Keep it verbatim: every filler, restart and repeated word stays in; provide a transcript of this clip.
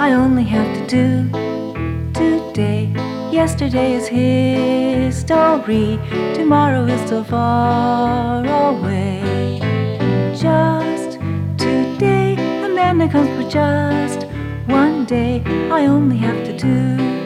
I only have to do today. Yesterday is history, tomorrow is so far away. Just today, and then it comes for just one day. I only have to do